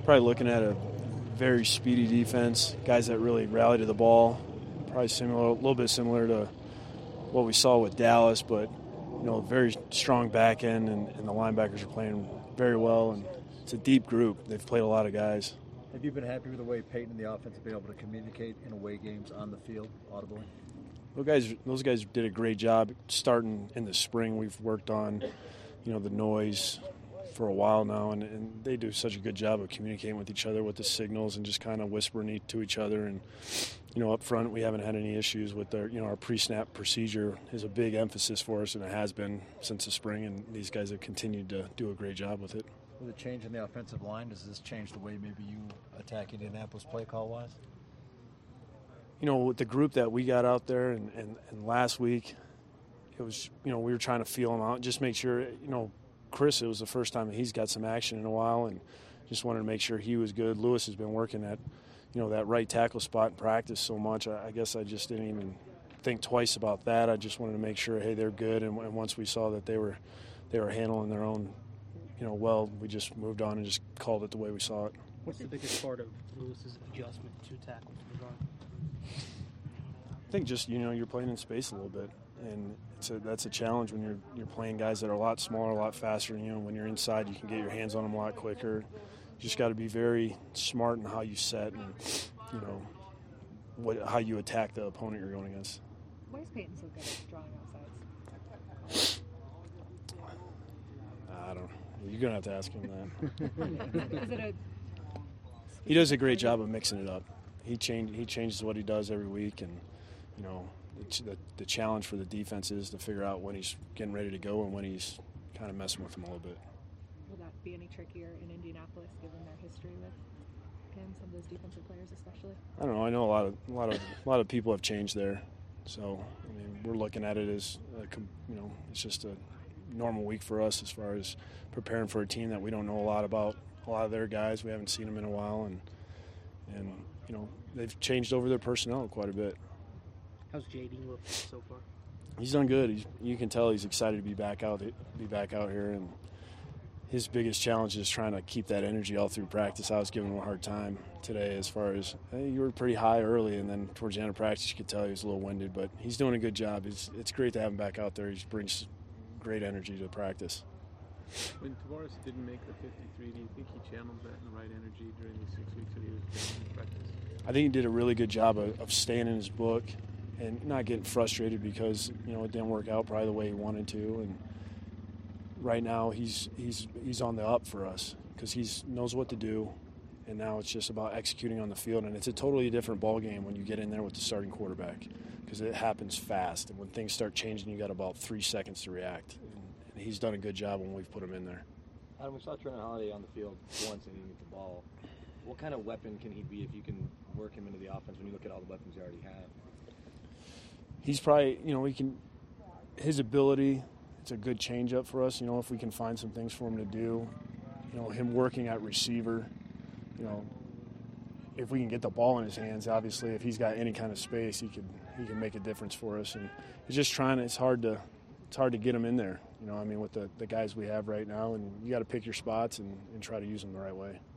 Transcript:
Probably looking at a very speedy defense, guys that really rally to the ball. Probably a little bit similar to what we saw with Dallas, but very strong back end, and the linebackers are playing very well, and it's a deep group. They've played a lot of guys. Have you been happy with the way Peyton and the offense have been able to communicate in away games on the field audibly? Those guys did a great job starting in the spring. We've worked on, the noise for a while now, and they do such a good job of communicating with each other with the signals and just kind of whispering to each other. And up front, we haven't had any issues with our pre-snap procedure is a big emphasis for us, and it has been since the spring, and these guys have continued to do a great job with it. With a change in the offensive line, does this change the way maybe you attack Indianapolis play call-wise? With the group that we got out there and last week, it was, we were trying to feel them out, just make sure, Chris, it was the first time that he's got some action in a while, and just wanted to make sure he was good. Lewis has been working at, that right tackle spot in practice so much. I guess I just didn't even think twice about that. I just wanted to make sure, hey, they're good. And once we saw that they were handling their own, well, we just moved on and just called it the way we saw it. What's the biggest part of Lewis's adjustment to tackle to the run? I think just, you're playing in space a little bit. And that's a challenge when you're playing guys that are a lot smaller, a lot faster. When you're inside, you can get your hands on them a lot quicker. You just got to be very smart in how you set and, how you attack the opponent you're going against. Why is Peyton so good at drawing outsides? I don't know. You're going to have to ask him that. Is it He does a great job of mixing it up. He changes what he does every week, and, the challenge for the defense is to figure out when he's getting ready to go and when he's kind of messing with them a little bit. Will that be any trickier in Indianapolis, given their history with him, some of those defensive players especially? I don't know. I know a lot of people have changed there, so we're looking at it as it's just a normal week for us as far as preparing for a team that we don't know a lot about. A lot of their guys, we haven't seen them in a while, and they've changed over their personnel quite a bit. How's JD look so far? He's done good. You can tell he's excited to be back out here, and his biggest challenge is trying to keep that energy all through practice. I was giving him a hard time today as far as, hey, you were pretty high early, and then towards the end of practice you could tell he was a little winded, but he's doing a good job. It's great to have him back out there. He brings great energy to practice. When Tavares didn't make the 53, do you think he channeled that in the right energy during the 6 weeks that he was in practice? I think he did a really good job of staying in his book and not getting frustrated because, it didn't work out probably the way he wanted to. And right now he's on the up for us because he knows what to do, and now it's just about executing on the field. And it's a totally different ball game when you get in there with the starting quarterback because it happens fast. And when things start changing, you got about 3 seconds to react. And he's done a good job when we've put him in there. Adam, we saw Trenton Holiday on the field once and he didn't get the ball. What kind of weapon can he be if you can work him into the offense when you look at all the weapons you already have? He's probably, his ability, it's a good change-up for us, if we can find some things for him to do. Him working at receiver, if we can get the ball in his hands, obviously, if he's got any kind of space, he can make a difference for us. And he's just it's hard to get him in there, with the guys we have right now, and you got to pick your spots and try to use them the right way.